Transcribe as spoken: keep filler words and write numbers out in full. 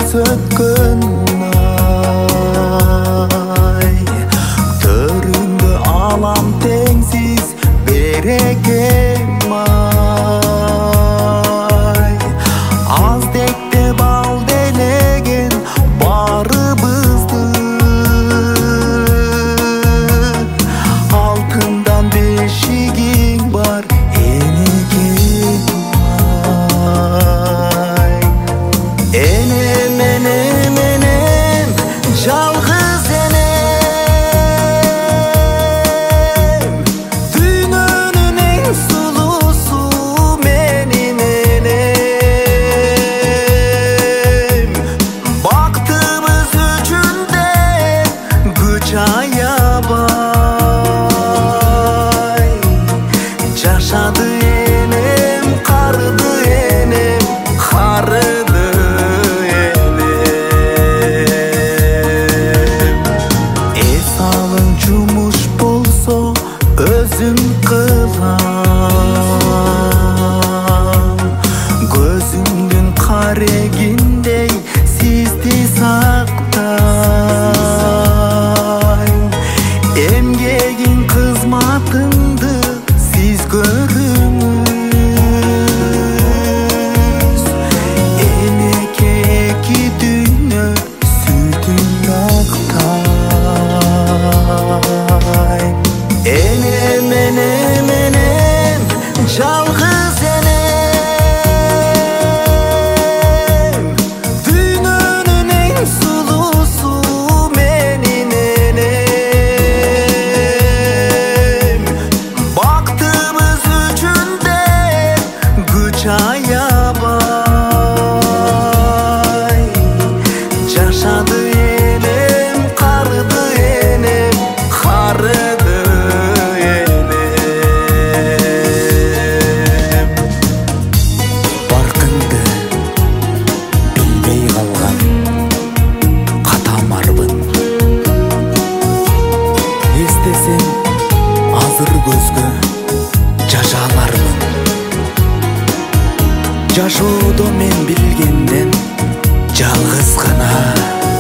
өткөн ай, төрүндө алам теңсиз берекем ай, аздекте бал делеген барыбызды алтындан бешигиң бар энекем ай. Энем энем энем жалгыз энем, дүйнөнүн эң сулуусу менин энем, бактыбыз үчүн деп күч аябай жашады энем, карыды энем, карыды энем. Эс алың жумуш болсо өзүм кылам, көзүңдүн карегиндей сизди сактайм, эмгегиң кызматыңды сиз көрүңүз, энеке эки дүйнө сүтүн актайм. Энем энем энем жалгыз энем, дүйнөнүн эң сулуусу менин энем, бактыбыз үчүн деп күч аябай жашады энем, карыды энем, карыды энем. Баркыңды билбей калган катамарбын, эстесем азыр көзгө жашаалармын. Жашоодо мен билгенден жалгыз гана